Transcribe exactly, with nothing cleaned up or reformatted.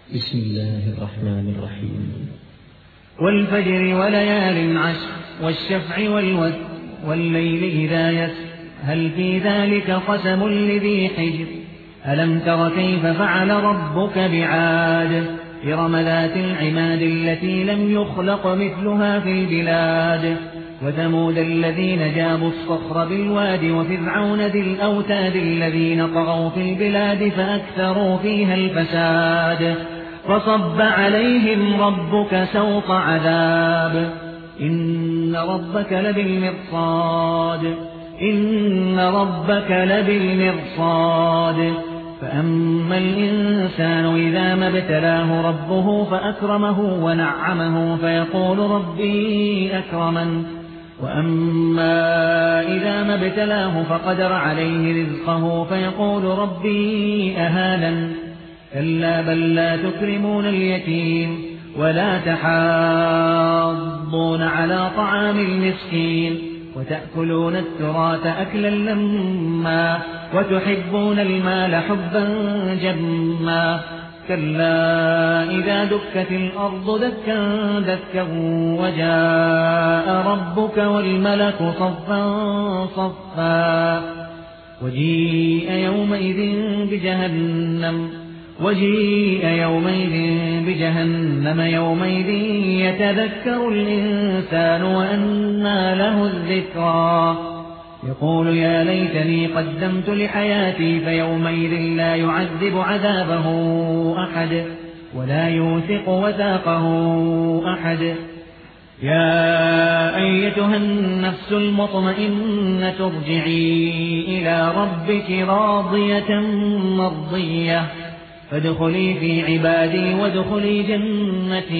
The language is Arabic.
بسم الله الرحمن الرحيم. والفجر وليال عشر والشفع والوتر والليل إذا يسر هل في ذلك قسم لذي حجر ألم تر كيف فعل ربك بعاد إرم ذات العماد التي لم يخلق مثلها في البلاد وثمود الذين جابوا الصخر بالواد وفرعون ذي الأوتاد الذين طغوا في البلاد فأكثروا فيها الفساد فصب عليهم ربك سوط عذاب إن ربك لبالمرصاد إن ربك لبالمرصاد فأما الإنسان إذا ما ابتلاه ربه فأكرمه ونعمه فيقول ربي أكرمن وأما إذا ما ابتلاه فقدر عليه رزقه فيقول ربي أهانن كلا بل لا تكرمون اليتيم ولا تحاضون على طعام المسكين وتأكلون التراث أكلا لما وتحبون المال حبا جما كلا إذا دكت الأرض دكا دكا وجاء ربك والملك صفا صفا وجيء يومئذ بجهنم وجيء يومئذ بجهنم يومئذ يتذكر الإنسان وأنى له الذكرى يقول يا ليتني قدمت لحياتي فيومئذ لا يعذب عذابه أحد ولا يوثق وثاقه أحد يا أيتها النفس المطمئنة ارجعي إلى ربك راضية مرضية فادخلي في عبادي وادخلي جنتي